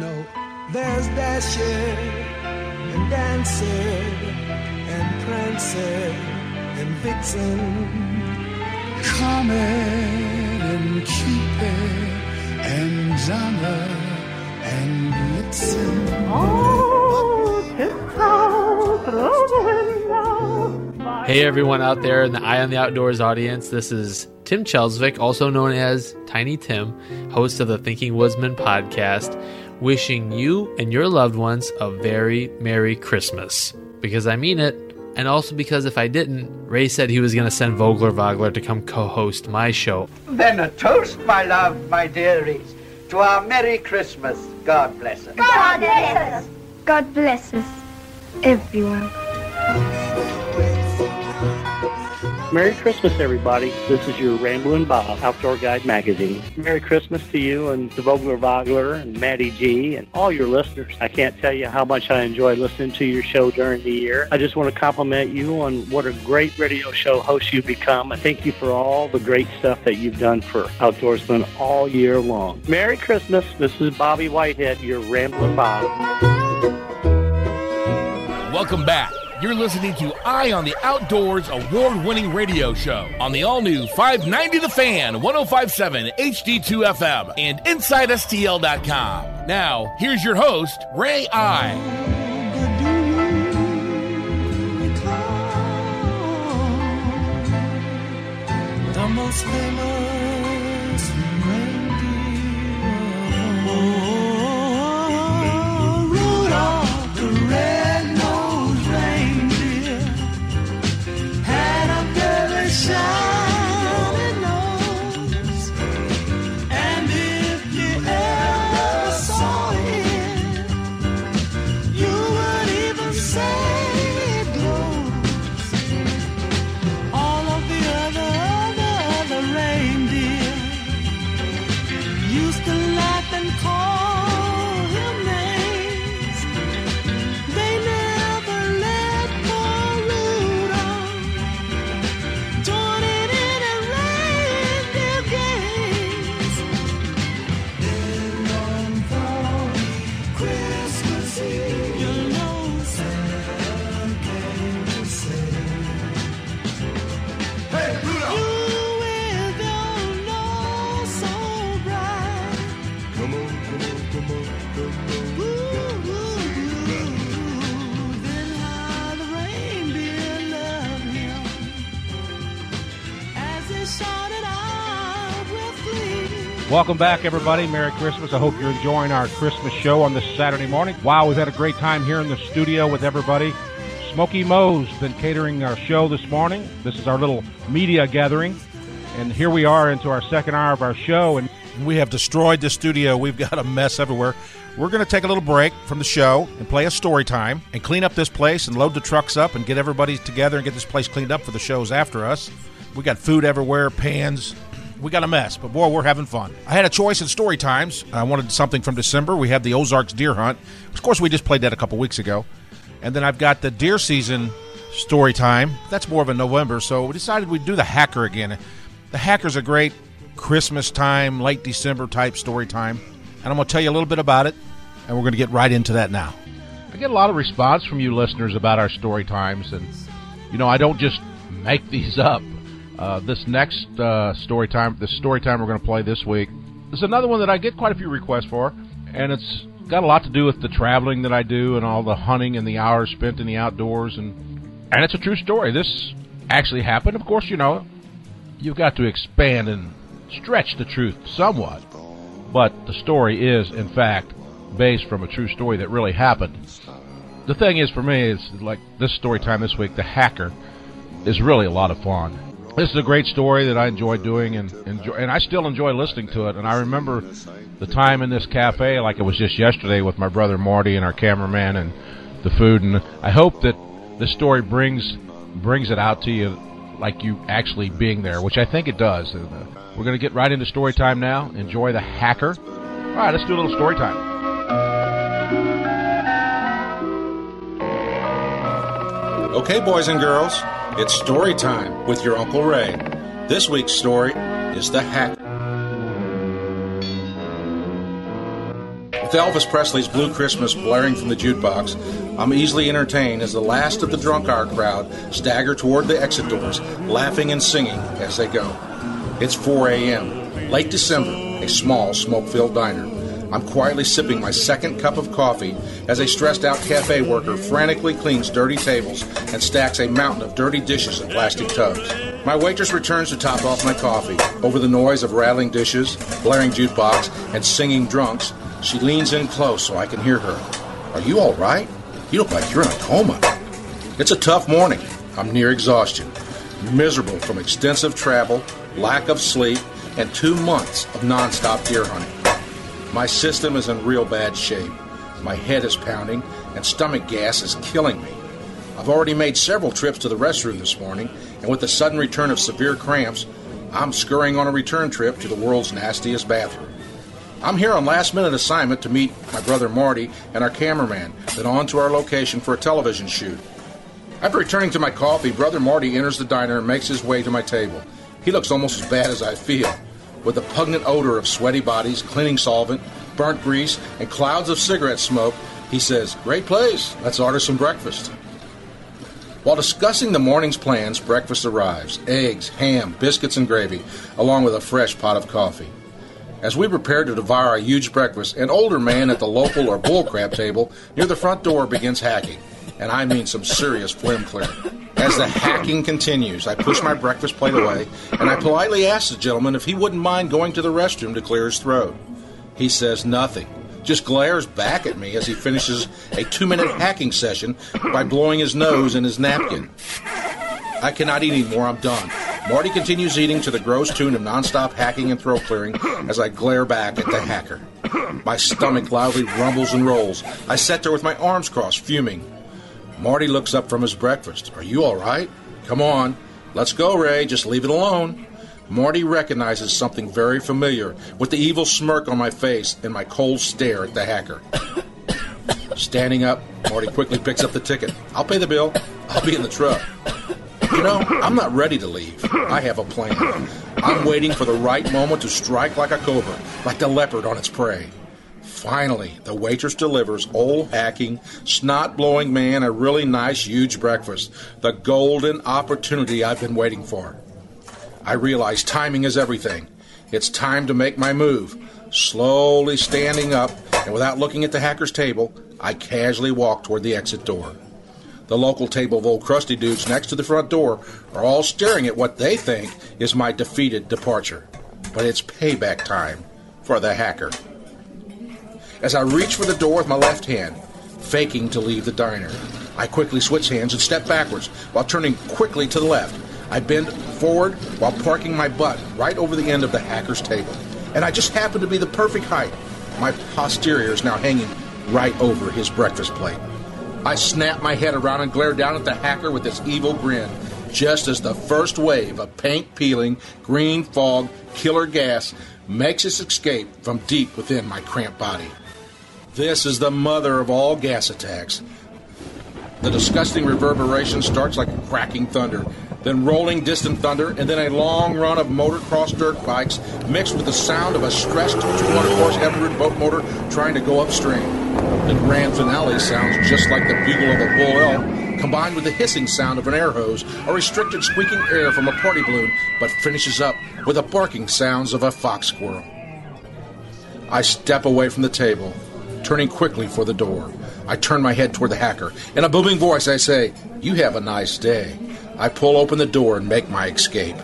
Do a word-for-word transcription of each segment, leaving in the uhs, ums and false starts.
know, there's Dasher and Dancer and Prancer and Vixen, Comet and Cupid and Donner and Blitzen. Oh, tiptoe through the window. Hey everyone out there in the Eye on the Outdoors audience, this is Tim Chelsvik, also known as Tiny Tim, host of the Thinking Woodsman podcast, wishing you and your loved ones a very Merry Christmas. Because I mean it, and also because if I didn't, Ray said he was going to send Vogler Vogler to come co-host my show. Then a toast, my love, my dearies, to our Merry Christmas. God bless us. God bless us. God bless us, everyone. Merry Christmas, everybody. This is your Ramblin' Bob, Outdoor Guide Magazine. Merry Christmas to you and to Vogler Vogler and Maddie G and all your listeners. I can't tell you how much I enjoy listening to your show during the year. I just want to compliment you on what a great radio show host you've become. And thank you for all the great stuff that you've done for outdoorsmen all year long. Merry Christmas. This is Bobby Whitehead, your Ramblin' Bob. Welcome back. You're listening to Eye on the Outdoors award-winning radio show on the all-new five ninety The Fan, one oh five point seven H D two F M, and Inside S T L dot com. Now, here's your host, Ray I. The most famous reindeer, oh, Rudolph the red-nosed reindeer had a very shiny nose, and if you ever saw it, you would even say it glows. All of the other, other, other reindeer used to laugh and call him names. They never let poor Rudolph join in any reindeer games. Then on foggy Christmas Eve, you know Santa came to say, "Hey, Rudolph! You with your nose so bright, come on, come on, come on, come on, ooh, ooh, ooh." Then how the reindeer loved him as they shouted out with glee. Welcome back, everybody. Merry Christmas. I hope you're enjoying our Christmas show on this Saturday morning. Wow, we've had a great time here in the studio with everybody. Smokey Mo's been catering our show this morning. This is our little media gathering. And here we are into our second hour of our show. And We have destroyed the studio. We've got a mess everywhere. We're going to take a little break from the show and play a story time and clean up this place and load the trucks up and get everybody together and get this place cleaned up for the shows after us. We got food everywhere, pans. We got a mess, but boy, we're having fun. I had a choice in story times. I wanted something from December. We have the Ozarks deer hunt. Of course, we just played that a couple weeks ago. And then I've got the deer season story time. That's more of a November, so we decided we'd do the Hacker again. The Hacker's a great Christmas time, late December type story time. And I'm going to tell you a little bit about it, and we're going to get right into that now. I get a lot of response from you listeners about our story times. And, you know, I don't just make these up. Uh, this next uh, story time, this story time we're going to play this week, is another one that I get quite a few requests for. And it's got a lot to do with the traveling that I do and all the hunting and the hours spent in the outdoors. And, and it's a true story. This actually happened. Of course, you know, you've got to expand and stretch the truth somewhat. But the story is, in fact, based from a true story that really happened. The thing is, for me, is like this story time this week, The Hacker, is really a lot of fun. This is a great story that I enjoy doing, and enjoy, and I still enjoy listening to it. And I remember the time in this cafe like it was just yesterday with my brother Marty and our cameraman and the food. And I hope that this story brings brings it out to you like you actually being there, which I think it does. And, uh, we're going to get right into story time now. Enjoy The Hacker. All right, let's do a little story time. Okay, boys and girls, it's story time with your Uncle Ray. This week's story is The Hacker. Elvis Presley's Blue Christmas blaring from the jukebox, I'm easily entertained as the last of the drunk hour crowd stagger toward the exit doors, laughing and singing as they go. It's four a.m., late December, a small, smoke-filled diner. I'm quietly sipping my second cup of coffee as a stressed-out cafe worker frantically cleans dirty tables and stacks a mountain of dirty dishes in plastic tubs. My waitress returns to top off my coffee. Over the noise of rattling dishes, blaring jukebox, and singing drunks, she leans in close so I can hear her. Are you all right? You look like you're in a coma. It's a tough morning. I'm near exhaustion, miserable from extensive travel, lack of sleep, and two months of nonstop deer hunting. My system is in real bad shape. My head is pounding, and stomach gas is killing me. I've already made several trips to the restroom this morning, and with the sudden return of severe cramps, I'm scurrying on a return trip to the world's nastiest bathroom. I'm here on last-minute assignment to meet my brother Marty and our cameraman, then on to our location for a television shoot. After returning to my coffee, Brother Marty enters the diner and makes his way to my table. He looks almost as bad as I feel. With the pungent odor of sweaty bodies, cleaning solvent, burnt grease, and clouds of cigarette smoke, he says, "Great place. Let's order some breakfast." While discussing the morning's plans, breakfast arrives. Eggs, ham, biscuits, and gravy, along with a fresh pot of coffee. As we prepare to devour our huge breakfast, an older man at the local or bullcrap table near the front door begins hacking. And I mean some serious phlegm clearing. As the hacking continues, I push my breakfast plate away, and I politely ask the gentleman if he wouldn't mind going to the restroom to clear his throat. He says nothing, just glares back at me as he finishes a two-minute hacking session by blowing his nose in his napkin. I cannot eat anymore, I'm done. Marty continues eating to the gross tune of nonstop hacking and throat clearing as I glare back at the hacker. My stomach loudly rumbles and rolls. I sit there with my arms crossed, fuming. Marty looks up from his breakfast. "Are you all right? Come on. Let's go, Ray. Just leave it alone." Marty recognizes something very familiar with the evil smirk on my face and my cold stare at the hacker. Standing up, Marty quickly picks up the ticket. "I'll pay the bill. I'll be in the truck." You know, I'm not ready to leave. I have a plan. I'm waiting for the right moment to strike like a cobra, like the leopard on its prey. Finally, the waitress delivers old hacking, snot-blowing man a really nice, huge breakfast. The golden opportunity I've been waiting for. I realize timing is everything. It's time to make my move. Slowly standing up, and without looking at the hacker's table, I casually walk toward the exit door. The local table of old crusty dudes next to the front door are all staring at what they think is my defeated departure. But it's payback time for the hacker. As I reach for the door with my left hand, faking to leave the diner, I quickly switch hands and step backwards while turning quickly to the left. I bend forward while parking my butt right over the end of the hacker's table. And I just happen to be the perfect height. My posterior is now hanging right over his breakfast plate. I snap my head around and glare down at the hacker with this evil grin, just as the first wave of paint-peeling, green fog, killer gas makes its escape from deep within my cramped body. This is the mother of all gas attacks. The disgusting reverberation starts like cracking thunder, then rolling distant thunder, and then a long run of motocross dirt bikes mixed with the sound of a stressed two hundred horse Evinrude boat motor trying to go upstream. The grand finale sounds just like the bugle of a bull elk, combined with the hissing sound of an air hose or restricted squeaking air from a party balloon, but finishes up with the barking sounds of a fox squirrel. I step away from the table, turning quickly for the door. I turn my head toward the hacker. In a booming voice, I say, "You have a nice day." I pull open the door and make my escape.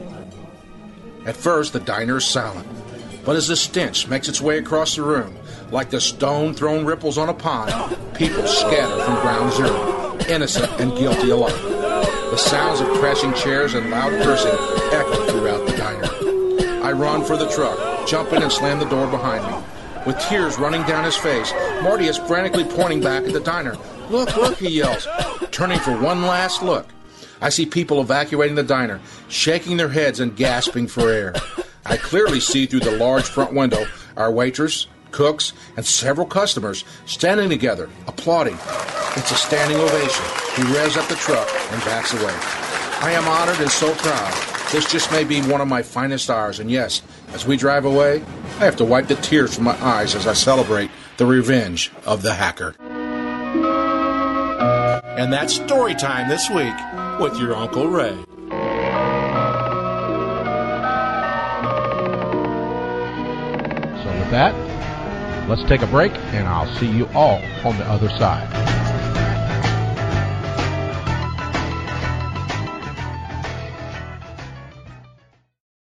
At first, the diner is silent, but as the stench makes its way across the room, like the stone-thrown ripples on a pond, people scatter from ground zero, innocent and guilty alike. The sounds of crashing chairs and loud cursing echo throughout the diner. I run for the truck, jump in and slam the door behind me. With tears running down his face, Marty is frantically pointing back at the diner. "Look, look," he yells, turning for one last look. I see people evacuating the diner, shaking their heads and gasping for air. I clearly see through the large front window our waitress, cooks, and several customers standing together, applauding. It's a standing ovation. He revs up the truck and backs away. I am honored and so proud. This just may be one of my finest hours, and yes, as we drive away, I have to wipe the tears from my eyes as I celebrate The Revenge of the Hacker. And that's story time this week with your Uncle Ray. So with that, let's take a break, and I'll see you all on the other side.